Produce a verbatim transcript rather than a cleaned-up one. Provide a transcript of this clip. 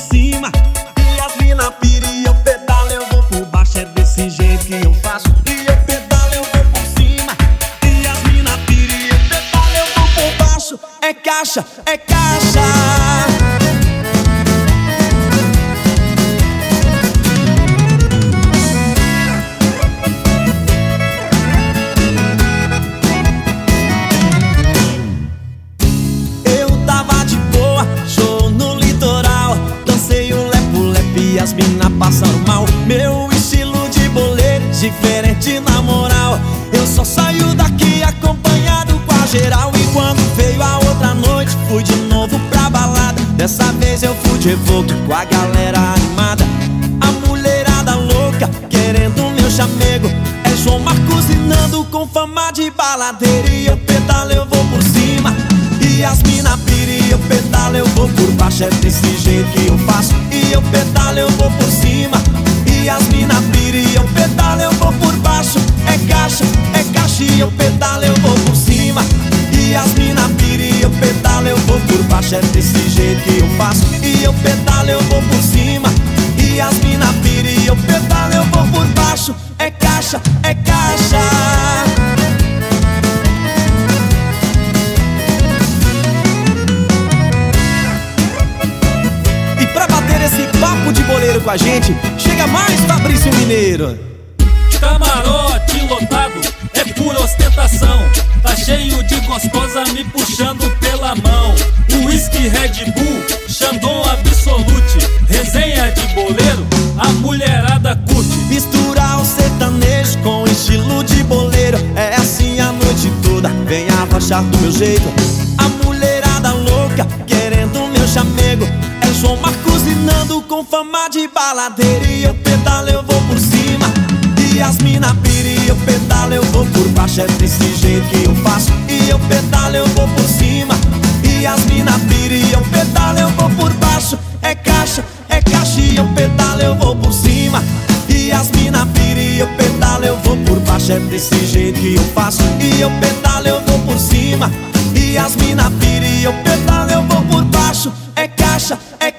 cima. E as mina pira e eu pedalo, eu vou por baixo. É desse jeito que eu faço. E eu pedalo, eu vou por cima. E as mina pira e eu pedalo, eu vou por baixo. É caixa, é caixa. As mina passaram mal. Meu estilo de boleiro diferente na moral. Eu só saio daqui acompanhado com a geral. E quando veio a outra noite, fui de novo pra balada. Dessa vez eu fui de volta com a galera animada. A mulherada louca querendo meu chamego. É João Marcos cozinhando com fama de baladeiro. E eu pedalo, eu vou por cima. E as mina pira e eu pedalo, eu vou por baixo. É desse jeito que eu faço. E eu pedalo, eu vou por cima. E as mina pira e eu pedalo, eu vou por baixo. É caixa, é caixa e eu pedalo, eu vou por cima. E as mina pira e eu pedalo, eu vou por baixo. É desse jeito que eu faço. E eu pedalo, eu vou por cima. E as mina pira e eu pedalo, eu vou por baixo. É caixa, é caixa. Esse papo de boleiro com a gente, chega mais Fabrício Mineiro. Camarote lotado, é pura ostentação. Tá cheio de gostosa me puxando pela mão. Whisky, Red Bull, Chandon Absolute. Resenha de boleiro, a mulherada curte. Misturar o sertanejo com estilo de boleiro. É assim a noite toda, vem abaixar do meu jeito. A mulherada louca querendo meu chamego. É João Marcos cozinhando com fama de baladeiro. E eu pedalo, eu vou por cima. E as mina pira e eu pedalo, eu vou por baixo. É desse jeito que eu faço. E eu pedalo, eu vou por cima. E as mina pira e eu pedalo, eu vou por baixo. É caixa, é caixa e eu pedalo, eu vou por cima. E as mina pira e eu pedalo, eu vou por baixo. É desse jeito que eu faço. E eu pedalo, eu vou por cima. E as mina pira e eu pedalo, eu vou por baixo. É caixa, é